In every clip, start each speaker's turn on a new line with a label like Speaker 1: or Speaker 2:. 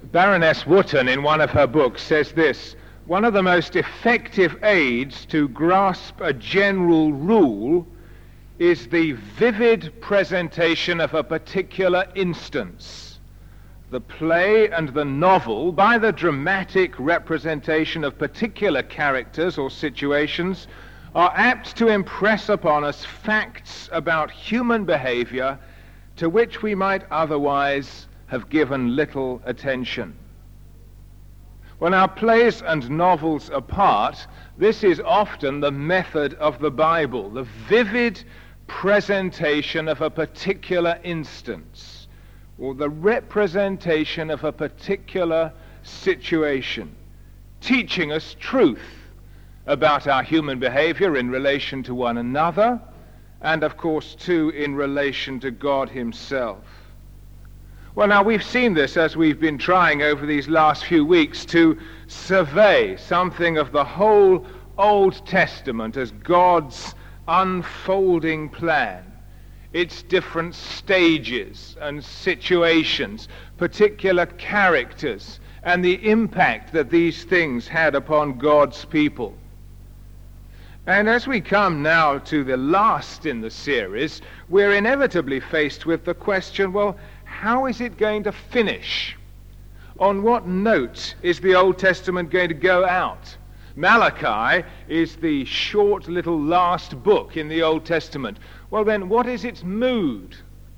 Speaker 1: Baroness Wotton, in one of her books, says this: one of the most effective aids to grasp a general rule is the vivid presentation of a particular instance. The play and the novel, by the dramatic representation of particular characters or situations, are apt to impress upon us facts about human behavior to which we might otherwise have given little attention. Well, now, plays and novels apart, this is often the method of the Bible, the vivid presentation of a particular instance, or the representation of a particular situation, teaching us truth about our human behavior in relation to one another, and of course, too, in relation to God himself. Well, now, we've seen this as we've been trying over these last few weeks to survey something of the whole Old Testament as God's unfolding plan, its different stages and situations, particular characters, and the impact that these things had upon God's people. And as we come now to the last in the series, we're inevitably faced with the question, well, how is it going to finish? On what note is the Old Testament going to go out? Malachi is the short little last book in the Old Testament. Well then, what is its mood?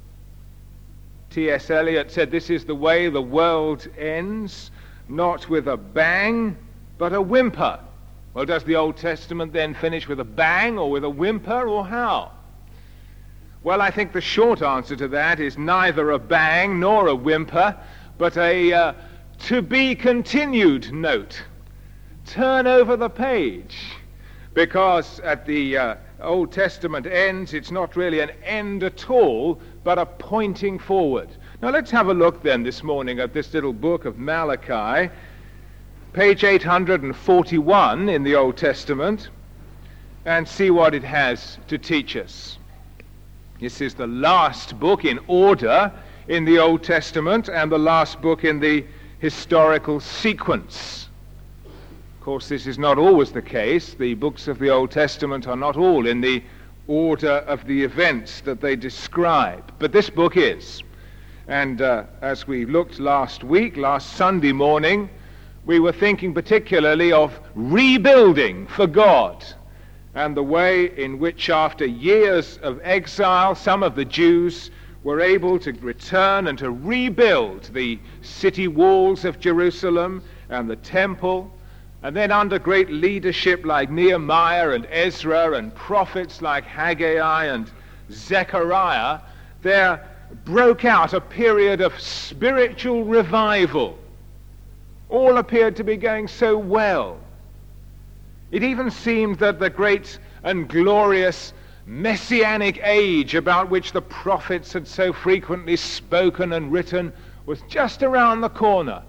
Speaker 1: T.S. Eliot said this is the way the world ends, not with a bang, but a whimper. Well, does the Old Testament then finish with a bang or with a whimper, or how? Well, I think the short answer to that is neither a bang nor a whimper, but a to-be-continued note. Turn over the page, because at the Old Testament ends, it's not really an end at all, but a pointing forward. Now let's have a look then this morning at this little book of Malachi, page 841 in the Old Testament, and see what it has to teach us. This is the last book in order in the Old Testament and the last book in the historical sequence. Of course, this is not always the case. The books of the Old Testament are not all in the order of the events that they describe, but this book is. And as we looked last Sunday morning, we were thinking particularly of rebuilding for God, and the way in which after years of exile, some of the Jews were able to return and to rebuild the city walls of Jerusalem and the temple, and then under great leadership like Nehemiah and Ezra and prophets like Haggai and Zechariah, there broke out a period of spiritual revival. All appeared to be going so well. It even seemed that the great and glorious messianic age about which the prophets had so frequently spoken and written was just around the corner.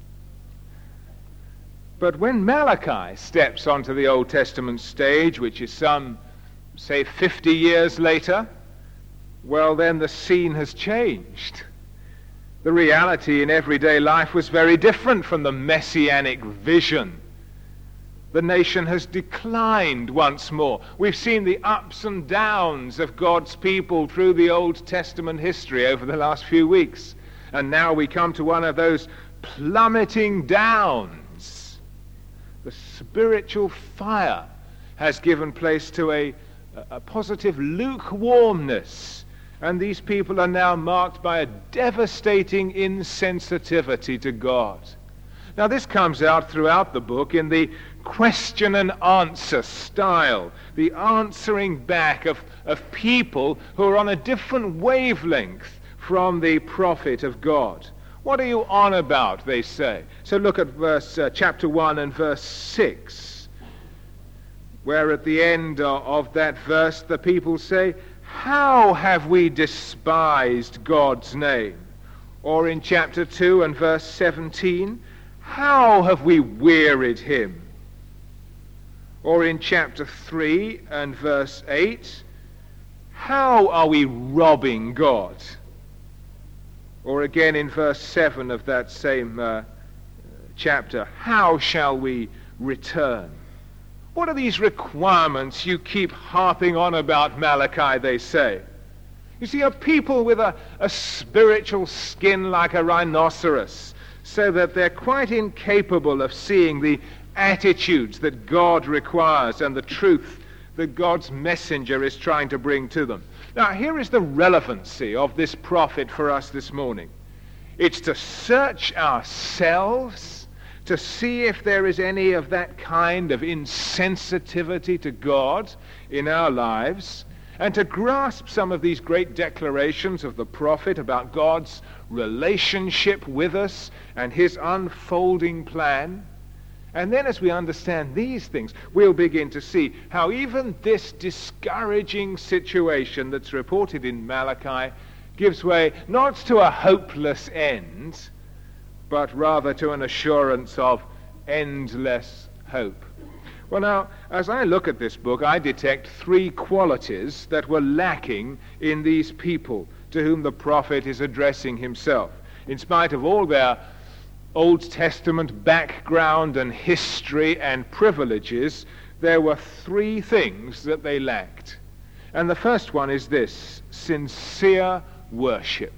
Speaker 1: But when Malachi steps onto the Old Testament stage, which is some, say, 50 years later, well, then the scene has changed. The reality in everyday life was very different from the messianic vision. The nation has declined once more. We've seen the ups and downs of God's people through the Old Testament history over the last few weeks. And now we come to one of those plummeting downs. The spiritual fire has given place to a positive lukewarmness. And these people are now marked by a devastating insensitivity to God. Now this comes out throughout the book in the question and answer style, the answering back of people who are on a different wavelength from the prophet of God. What are you on about, they say. So look at chapter 1 and verse 6, where at the end of that verse the people say, "How have we despised God's name?" Or in chapter 2 and verse 17, "How have we wearied him?" Or in chapter 3 and verse 8, "How are we robbing God?" Or again in verse 7 of that same chapter, how shall we return? What are these requirements you keep harping on about, Malachi, they say? You see, a people with a spiritual skin like a rhinoceros, so that they're quite incapable of seeing the attitudes that God requires and the truth that God's messenger is trying to bring to them. Now, here is the relevancy of this prophet for us this morning. It's to search ourselves, to see if there is any of that kind of insensitivity to God in our lives, and to grasp some of these great declarations of the prophet about God's relationship with us and his unfolding plan. And then as we understand these things, we'll begin to see how even this discouraging situation that's reported in Malachi gives way not to a hopeless end, but rather to an assurance of endless hope. Well, now, as I look at this book, I detect three qualities that were lacking in these people to whom the prophet is addressing himself. In spite of all their Old Testament background and history and privileges, there were three things that they lacked. And the first one is this: sincere worship.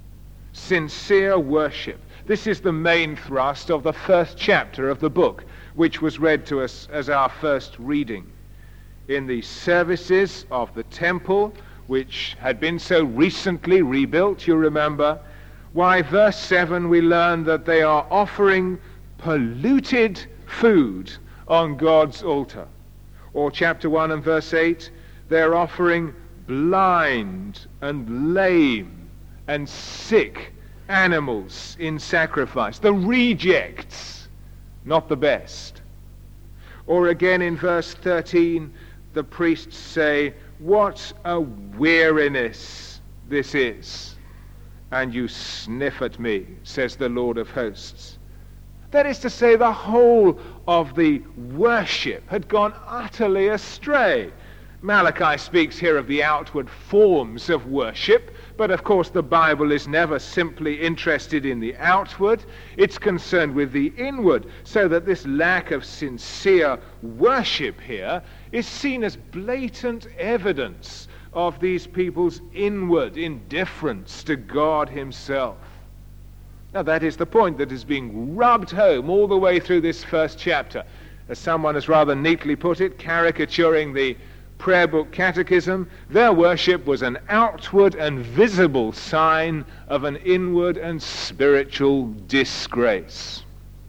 Speaker 1: Sincere worship. This is the main thrust of the first chapter of the book, which was read to us as our first reading. In the services of the temple, which had been so recently rebuilt, you remember, why, verse 7, we learn that they are offering polluted food on God's altar. Or chapter 1 and verse 8, they're offering blind and lame and sick animals in sacrifice. The rejects, not the best. Or again in verse 13, the priests say, what a weariness this is. And you sniff at me, says the Lord of hosts. That is to say, the whole of the worship had gone utterly astray. Malachi speaks here of the outward forms of worship, but of course the Bible is never simply interested in the outward. It's concerned with the inward, so that this lack of sincere worship here is seen as blatant evidence of these people's inward indifference to God himself. Now that is the point that is being rubbed home all the way through this first chapter. As someone has rather neatly put it, caricaturing the prayer book catechism, their worship was an outward and visible sign of an inward and spiritual disgrace.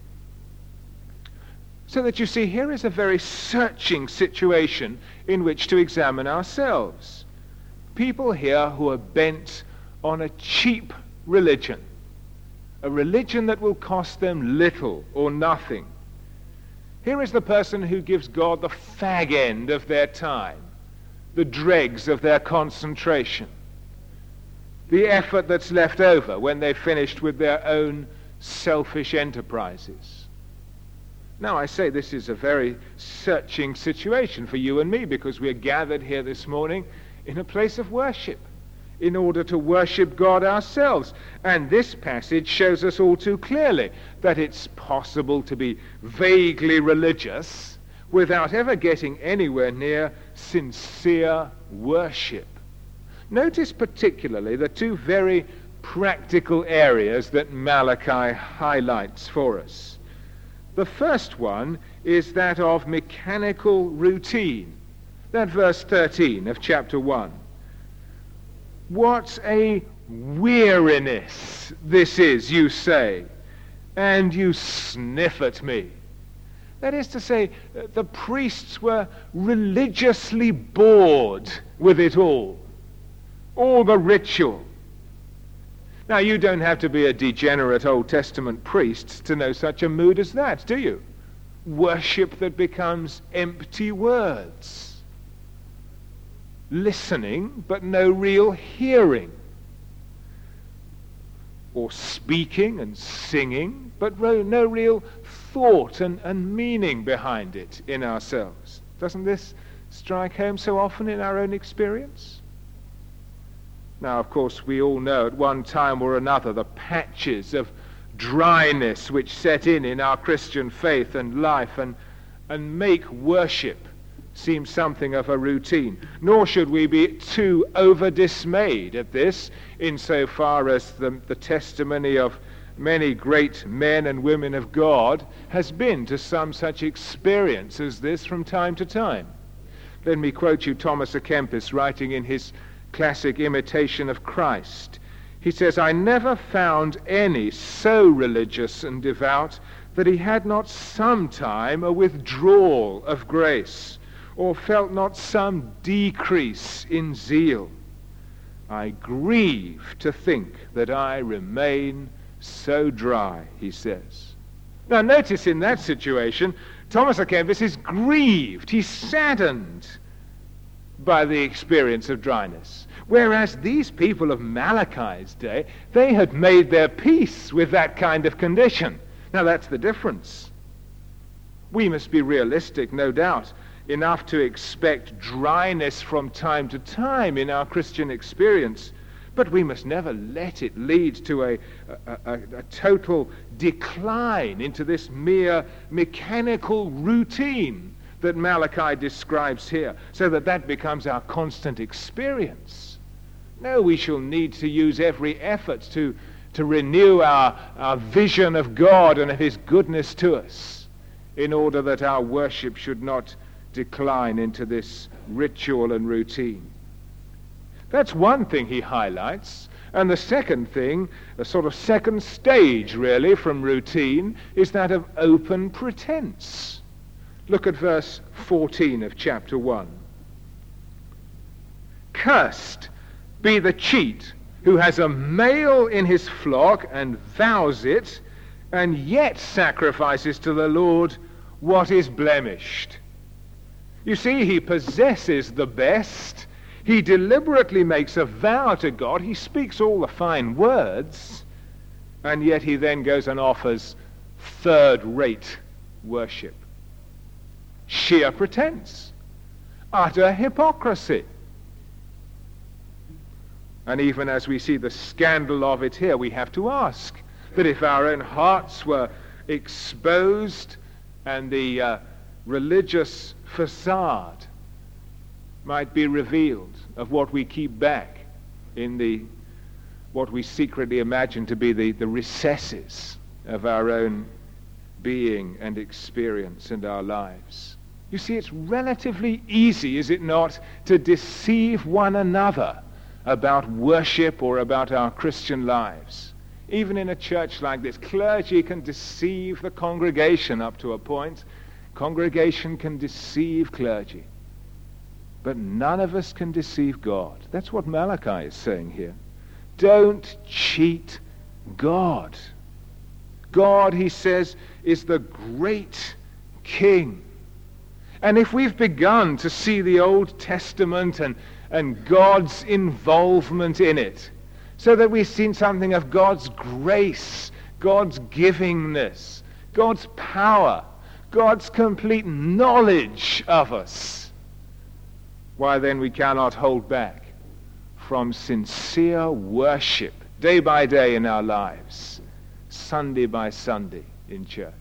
Speaker 1: So that you see, here is a very searching situation in which to examine ourselves. People here who are bent on a cheap religion, a religion that will cost them little or nothing. Here is the person who gives God the fag end of their time, the dregs of their concentration, the effort that's left over when they've finished with their own selfish enterprises. Now, I say this is a very searching situation for you and me, because we're gathered here this morning in a place of worship in order to worship God ourselves. And this passage shows us all too clearly that it's possible to be vaguely religious without ever getting anywhere near sincere worship. Notice particularly the two very practical areas that Malachi highlights for us. The first one is that of mechanical routine. That verse 13 of chapter 1. What a weariness this is, you say, and you sniff at me. That is to say, the priests were religiously bored with it all the ritual. Now, you don't have to be a degenerate Old Testament priest to know such a mood as that, do you? Worship that becomes empty words. Listening, but no real hearing. Or speaking and singing, but no real thought and meaning behind it in ourselves. Doesn't this strike home so often in our own experience? Now, of course, we all know at one time or another the patches of dryness which set in our Christian faith and life and make worship seem something of a routine. Nor should we be too over-dismayed at this, insofar as the testimony of many great men and women of God has been to some such experience as this from time to time. Let me quote you Thomas à Kempis writing in his classic Imitation of Christ. He says, "I never found any so religious and devout that he had not sometime a withdrawal of grace, or felt not some decrease in zeal. I grieve to think that I remain so dry," he says. Now notice in that situation, Thomas à Kempis is grieved, he's saddened by the experience of dryness. Whereas these people of Malachi's day, they had made their peace with that kind of condition. Now that's the difference. We must be realistic, no doubt, enough to expect dryness from time to time in our Christian experience, but we must never let it lead to a total decline into this mere mechanical routine that Malachi describes here, so that becomes our constant experience. No, we shall need to use every effort to renew our vision of God and of his goodness to us, in order that our worship should not decline into this ritual and routine. That's one thing he highlights. And the second thing, a sort of second stage really from routine, is that of open pretense. Look at verse 14 of chapter 1. "Cursed be the cheat who has a male in his flock and vows it, and yet sacrifices to the Lord what is blemished." You see, he possesses the best. He deliberately makes a vow to God. He speaks all the fine words, and yet he then goes and offers third-rate worship. Sheer pretense, utter hypocrisy. And even as we see the scandal of it here, we have to ask that if our own hearts were exposed and the religious facade might be revealed of what we keep back in what we secretly imagine to be the recesses of our own being and experience in our lives. You see, it's relatively easy, is it not, to deceive one another about worship or about our Christian lives. Even in a church like this, clergy can deceive the congregation up to a point. Congregation can deceive clergy. But none of us can deceive God. That's what Malachi is saying here. Don't cheat God. God, he says, is the great King. And if we've begun to see the Old Testament and God's involvement in it, so that we've seen something of God's grace, God's givingness, God's power, God's complete knowledge of us, why then we cannot hold back from sincere worship day by day in our lives, Sunday by Sunday in church.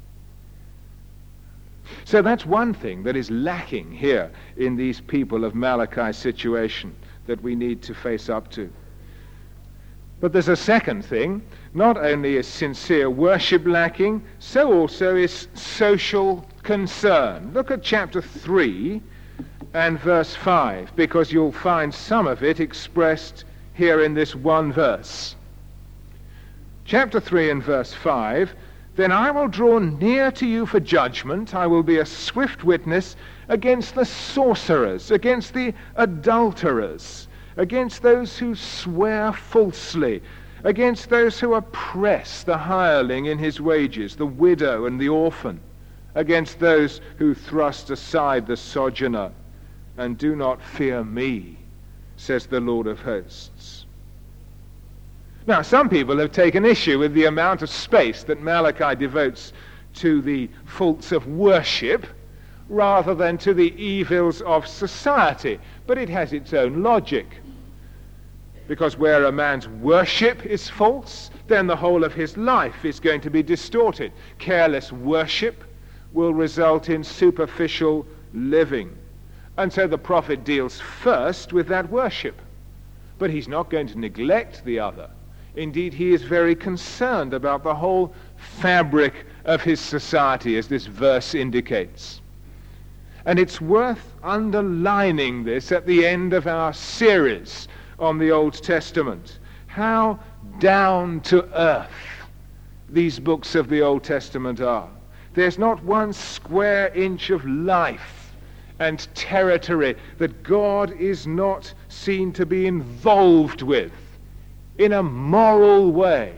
Speaker 1: So that's one thing that is lacking here in these people of Malachi's situation that we need to face up to. But there's a second thing. Not only is sincere worship lacking, so also is social concern. Look at chapter 3 and verse 5, because you'll find some of it expressed here in this one verse. Chapter 3 and verse 5, "Then I will draw near to you for judgment. I will be a swift witness against the sorcerers, against the adulterers, against those who swear falsely, against those who oppress the hireling in his wages, the widow and the orphan, against those who thrust aside the sojourner, and do not fear me, says the Lord of hosts." Now, some people have taken issue with the amount of space that Malachi devotes to the faults of worship rather than to the evils of society, but it has its own logic. Because where a man's worship is false, then the whole of his life is going to be distorted. Careless worship will result in superficial living. And so the prophet deals first with that worship. But he's not going to neglect the other. Indeed, he is very concerned about the whole fabric of his society, as this verse indicates. And it's worth underlining this at the end of our series on the Old Testament. How down to earth these books of the Old Testament are. There's not one square inch of life and territory that God is not seen to be involved with in a moral way.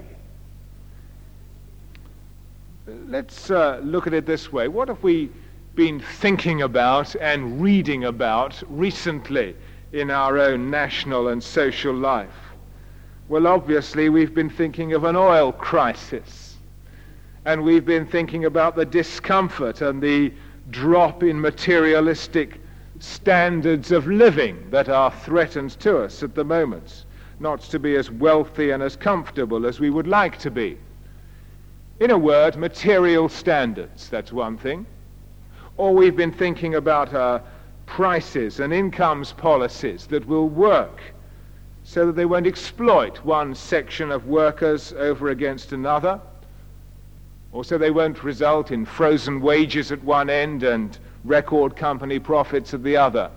Speaker 1: Let's look at it this way. What have we been thinking about and reading about recently in our own national and social life? Well, obviously, we've been thinking of an oil crisis. And we've been thinking about the discomfort and the drop in materialistic standards of living that are threatened to us at the moment. Not to be as wealthy and as comfortable as we would like to be. In a word, material standards, that's one thing. Or we've been thinking about prices and incomes policies that will work so that they won't exploit one section of workers over against another, or so they won't result in frozen wages at one end and record company profits at the other.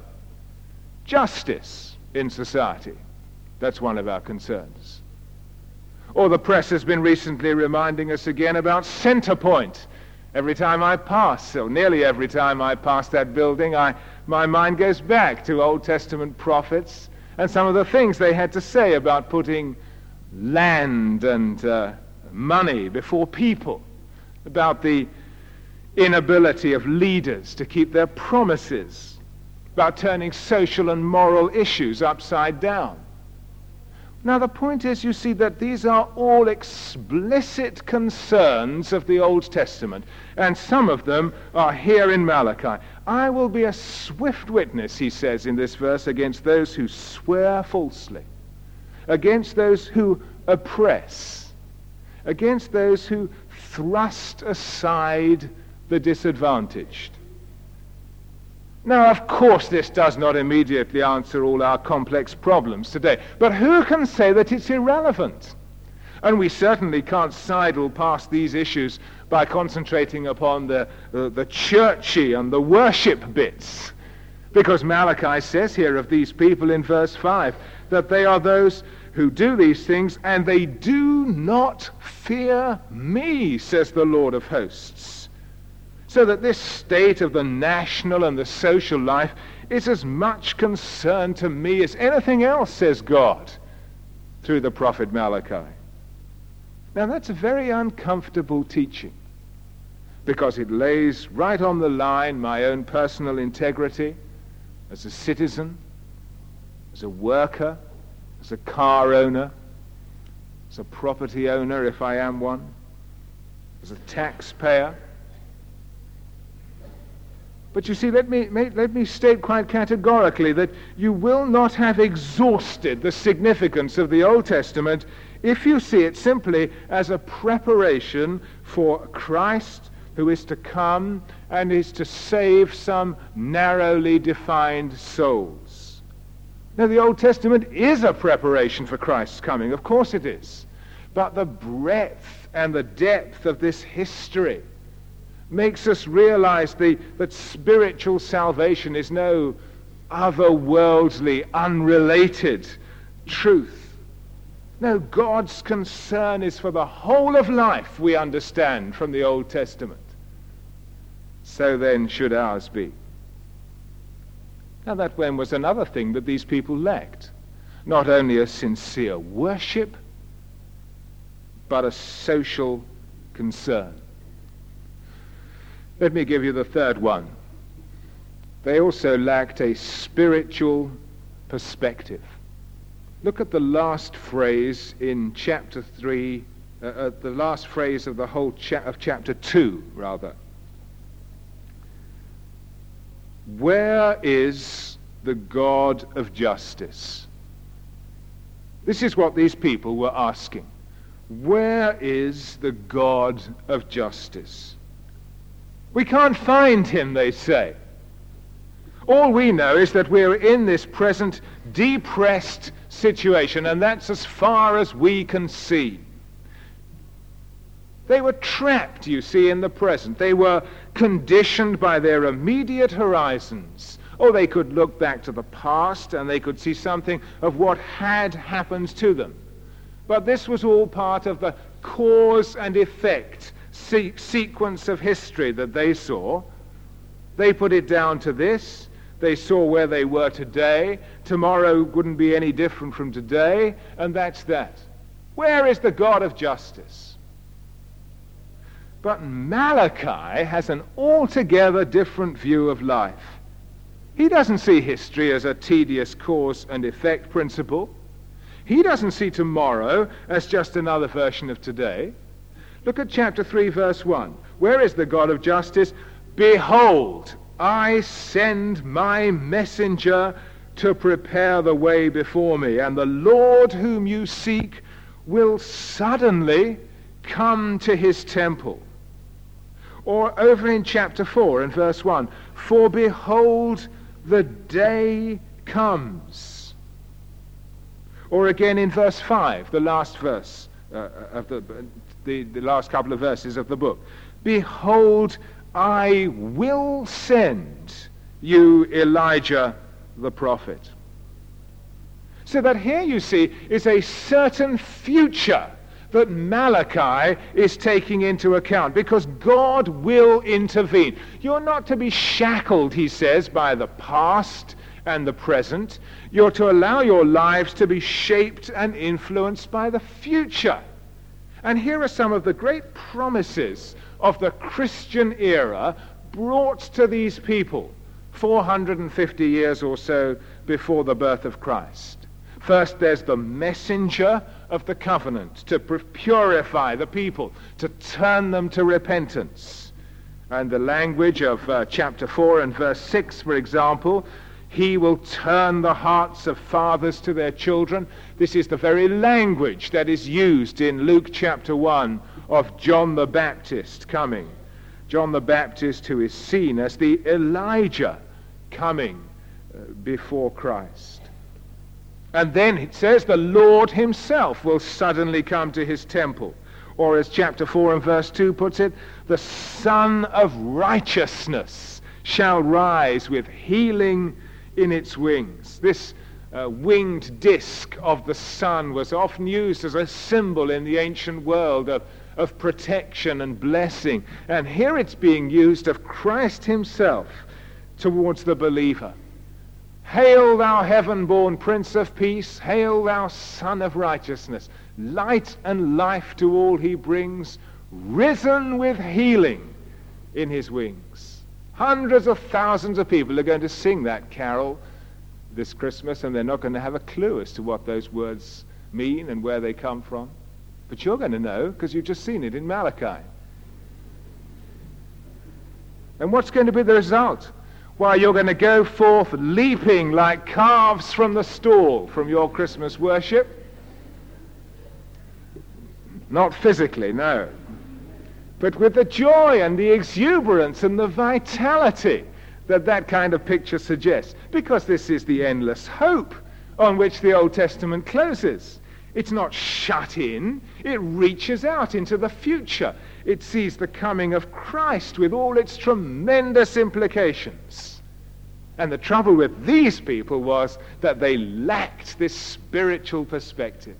Speaker 1: Justice in society, that's one of our concerns. Or the press has been recently reminding us again about Centrepoint. Every time I pass, or nearly every time I pass that building, my mind goes back to Old Testament prophets and some of the things they had to say about putting land and money before people, about the inability of leaders to keep their promises, about turning social and moral issues upside down. Now the point is, you see, that these are all explicit concerns of the Old Testament, and some of them are here in Malachi. I will be a swift witness, he says in this verse, against those who swear falsely, against those who oppress, against those who thrust aside the disadvantaged. Now, of course, this does not immediately answer all our complex problems today, but who can say that it's irrelevant? And we certainly can't sidle past these issues by concentrating upon the churchy and the worship bits, because Malachi says here of these people in verse 5 that they are those who do these things, and they do not fear me, says the Lord of hosts. So that this state of the national and the social life is as much concern to me as anything else, says God, through the prophet Malachi. Now that's a very uncomfortable teaching, because it lays right on the line my own personal integrity as a citizen, as a worker, as a car owner, as a property owner if I am one, as a taxpayer. But you see, let me state quite categorically that you will not have exhausted the significance of the Old Testament if you see it simply as a preparation for Christ, who is to come and is to save some narrowly defined souls. Now, the Old Testament is a preparation for Christ's coming. Of course it is. But the breadth and the depth of this history makes us realize that spiritual salvation is no otherworldly, unrelated truth. No, God's concern is for the whole of life, we understand from the Old Testament. So then should ours be. Now that then was another thing that these people lacked. Not only a sincere worship, but a social concern. Let me give you the third one. They also lacked a spiritual perspective. Look at the last phrase in chapter 3, the last phrase of the whole of chapter 2, rather. Where is the God of justice? This is what these people were asking. Where is the God of justice? We can't find him, they say. All we know is that we're in this present depressed situation, and that's as far as we can see. They were trapped, you see, in the present. They were conditioned by their immediate horizons. Or they could look back to the past and they could see something of what had happened to them. But this was all part of the cause and effect sequence of history that they saw. They put it down to this. They saw where they were today. Tomorrow wouldn't be any different from today, and that's that. Where is the God of justice? But Malachi has an altogether different view of life. He doesn't see history as a tedious cause and effect principle. He doesn't see tomorrow as just another version of today. Look at chapter 3, verse 1. Where is the God of justice? Behold, I send my messenger to prepare the way before me, and the Lord whom you seek will suddenly come to his temple. Or over in chapter 4 and verse 1, for behold, the day comes. Or again in verse 5, the last verse of the last couple of verses of the book. Behold, I will send you Elijah the prophet. So that here you see is a certain future that Malachi is taking into account, because God will intervene. You're not to be shackled, he says, by the past and the present. You're to allow your lives to be shaped and influenced by the future. And here are some of the great promises of the Christian era brought to these people 450 years or so before the birth of Christ. First, there's the messenger of the covenant to purify the people, to turn them to repentance. And the language of chapter 4 and verse 6, for example, he will turn the hearts of fathers to their children. This is the very language that is used in Luke chapter 1 of John the Baptist coming. John the Baptist, who is seen as the Elijah coming before Christ. And then it says the Lord himself will suddenly come to his temple. Or as chapter 4 and verse 2 puts it, the Son of Righteousness shall rise with healing in its wings. This winged disc of the sun was often used as a symbol in the ancient world of protection and blessing. And here it's being used of Christ himself towards the believer. Hail thou heaven-born Prince of Peace, hail thou Son of Righteousness. Light and life to all he brings, risen with healing in his wings. Hundreds of thousands of people are going to sing that carol this Christmas, and they're not going to have a clue as to what those words mean and where they come from. But you're going to know, because you've just seen it in Malachi. And what's going to be the result? Why, you're going to go forth leaping like calves from the stall from your Christmas worship. Not physically, no. But with the joy and the exuberance and the vitality that kind of picture suggests. Because this is the endless hope on which the Old Testament closes. It's not shut in. It reaches out into the future. It sees the coming of Christ with all its tremendous implications. And the trouble with these people was that they lacked this spiritual perspective.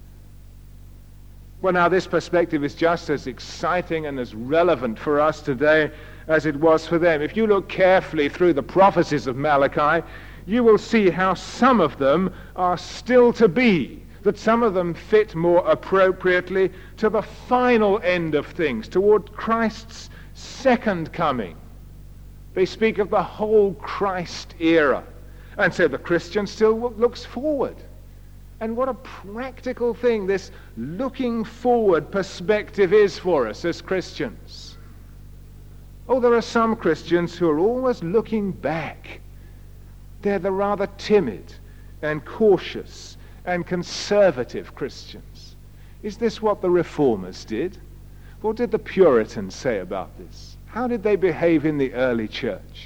Speaker 1: Well, now this perspective is just as exciting and as relevant for us today as it was for them. If you look carefully through the prophecies of Malachi, you will see how some of them are still to be, that some of them fit more appropriately to the final end of things, toward Christ's second coming. They speak of the whole Christ era. And so the Christian still looks forward. And what a practical thing this looking forward perspective is for us as Christians. Oh, there are some Christians who are always looking back. They're the rather timid and cautious and conservative Christians. Is this what the Reformers did? What did the Puritans say about this? How did they behave in the early church?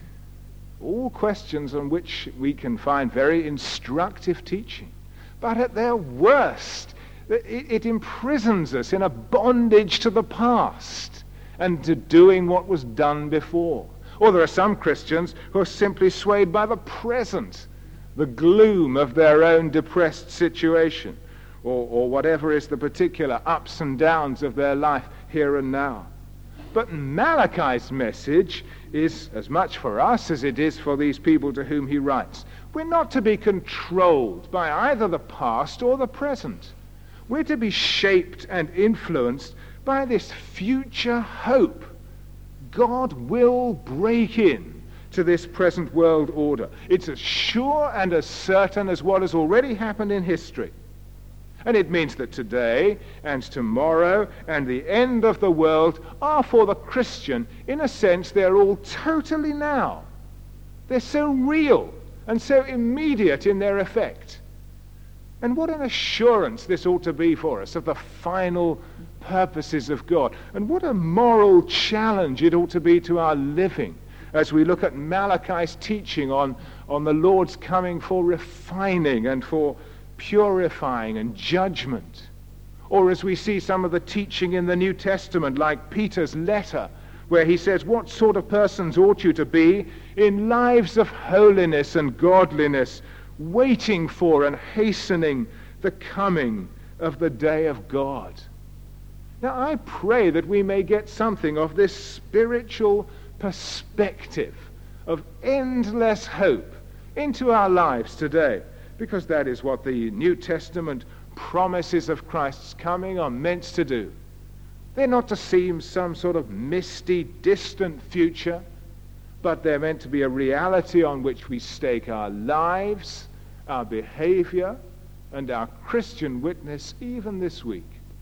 Speaker 1: All questions on which we can find very instructive teaching. But at their worst, it imprisons us in a bondage to the past and to doing what was done before. Or there are some Christians who are simply swayed by the present, the gloom of their own depressed situation, or whatever is the particular ups and downs of their life here and now. But Malachi's message is as much for us as it is for these people to whom he writes. We're not to be controlled by either the past or the present. We're to be shaped and influenced by this future hope. God will break in to this present world order. It's as sure and as certain as what has already happened in history. And it means that today and tomorrow and the end of the world are for the Christian, in a sense, they're all totally now. They're so real and so immediate in their effect. And what an assurance this ought to be for us of the final purposes of God. And what a moral challenge it ought to be to our living as we look at Malachi's teaching on the Lord's coming for refining and for purifying and judgment. Or as we see some of the teaching in the New Testament, like Peter's letter, where he says, what sort of persons ought you to be in lives of holiness and godliness, waiting for and hastening the coming of the day of God. Now I pray that we may get something of this spiritual perspective of endless hope into our lives today, because that is what the New Testament promises of Christ's coming are meant to do. They're not to seem some sort of misty, distant future, but they're meant to be a reality on which we stake our lives, our behavior, and our Christian witness even this week.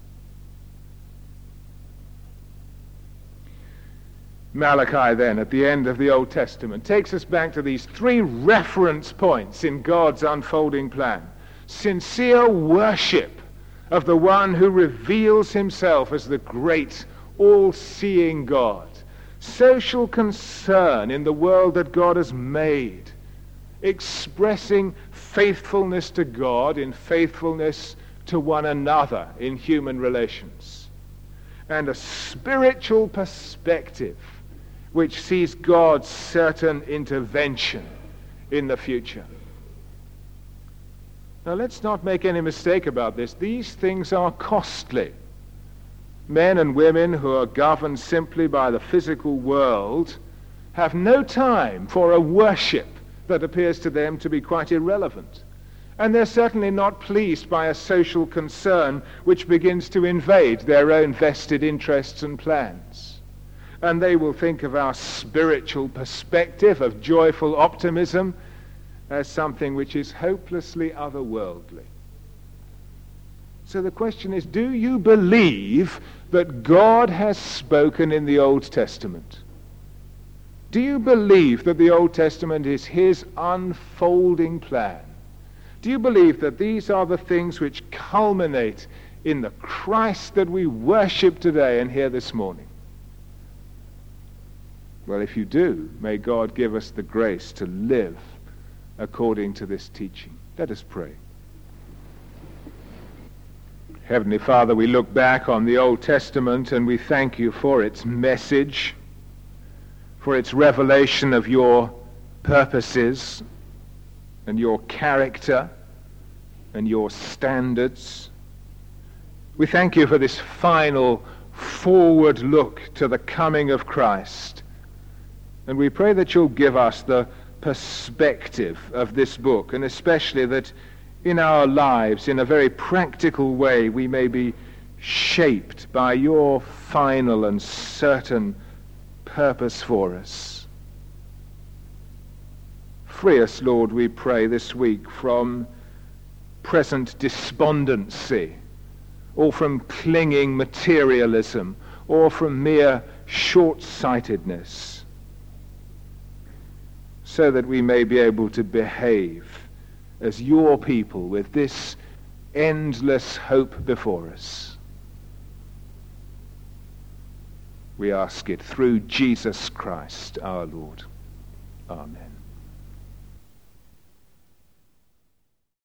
Speaker 1: Malachi then, at the end of the Old Testament, takes us back to these three reference points in God's unfolding plan. Sincere worship of the one who reveals himself as the great, all-seeing God. Social concern in the world that God has made. Expressing faithfulness to God in faithfulness to one another in human relations. And a spiritual perspective which sees God's certain intervention in the future. Now let's not make any mistake about this. These things are costly. Men and women who are governed simply by the physical world have no time for a worship that appears to them to be quite irrelevant. And they're certainly not pleased by a social concern which begins to invade their own vested interests and plans. And they will think of our spiritual perspective of joyful optimism as something which is hopelessly otherworldly. So the question is, do you believe that God has spoken in the Old Testament? Do you believe that the Old Testament is his unfolding plan? Do you believe that these are the things which culminate in the Christ that we worship today and hear this morning? Well, if you do, may God give us the grace to live according to this teaching. Let us pray. Heavenly Father, we look back on the Old Testament and we thank you for its message, for its revelation of your purposes and your character and your standards. We thank you for this final forward look to the coming of Christ. And we pray that you'll give us the perspective of this book, and especially that in our lives, in a very practical way, we may be shaped by your final and certain purpose for us. Free us, Lord, we pray this week from present despondency, or from clinging materialism, or from mere short-sightedness, so that we may be able to behave as your people with this endless hope before us. We ask it through Jesus Christ our Lord. Amen.